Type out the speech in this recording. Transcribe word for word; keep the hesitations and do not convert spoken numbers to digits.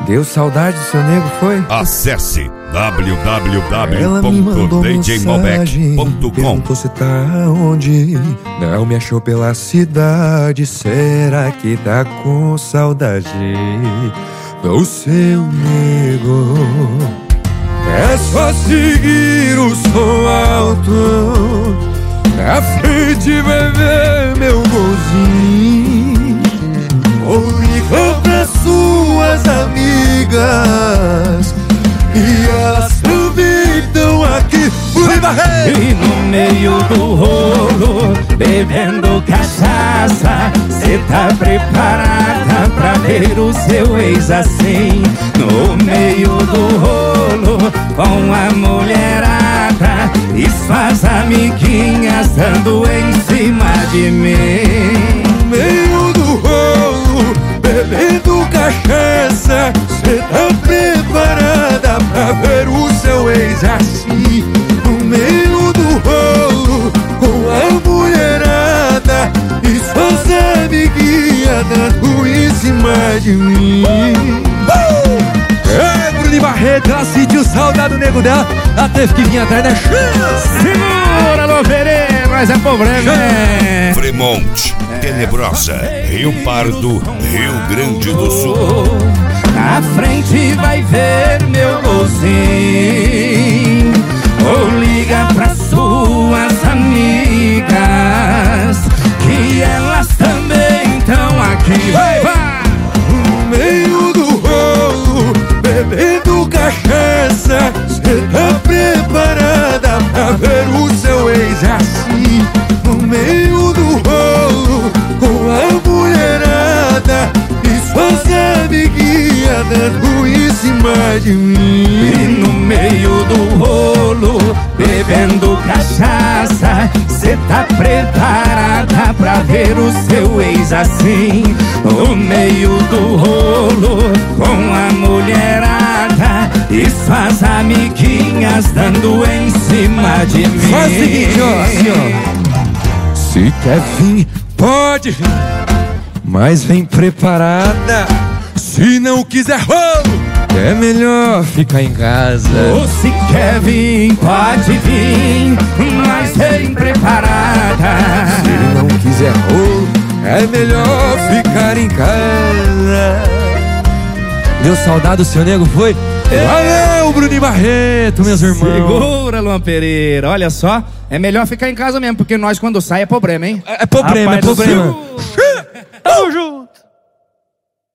Deu saudade do seu nego, foi? Acesse w w w Ela me mandou ponto d j mobec ponto com. perguntou se tá onde. Não me achou pela cidade. Será que tá com saudade do seu nego? É só seguir o som alto, na frente vai ver meu golzinho. Ou ligou pras suas amigas e elas também estão aqui. E no meio do rolo, bebendo cachaça, cê tá preparada pra ver o seu ex assim? No meio do rolo, com a mulherada e suas amiguinhas dando em cima de mim. No meio do rolo, bebendo cachaça, cê tá preparada pra ver o seu ex assim? No meio do rolo, com a mulherada e suas amiguinhas dando em cima de mim. uh! É, Bruno Barreto, ela sentiu saudade do nego dela, ela teve que vir atrás da chance. Segura, Alô Pereira, mas é problema, né? Fremont, Tenebrosa, Rio Pardo, Rio Grande do Sul. Na frente vai ver meu golzinho, ou liga pra suas amigas, que elas também estão aqui. Vai, vai! No meio do rolo, bebendo cachaça, cê tá preparada pra ver o seu ex assim? No meio do rolo, com a mulherada e suas amiguinhas dando em cima de mim. E no meio do rolo, bebendo cachaça, cê tá preparada pra ver o seu ex assim? No meio do rolo, com a mulherada e suas amiguinhas dando em cima de mim. Faz o seguinte, ó, assim, ó. Se quer vir, pode vir, mas vem preparada. Se não quiser rolo, é melhor ficar em casa. Ou se quer vir, pode vir, mas vem preparada. Se não quiser rolo, é melhor ficar em casa. Deu saudade do seu nego, foi? Valeu, Bruno Barreto, meus irmãos. Segura, Luan Pereira. Olha só, é melhor ficar em casa mesmo, porque nós quando sai é problema, hein? É, é problema, Rapaz é problema. Tamo junto.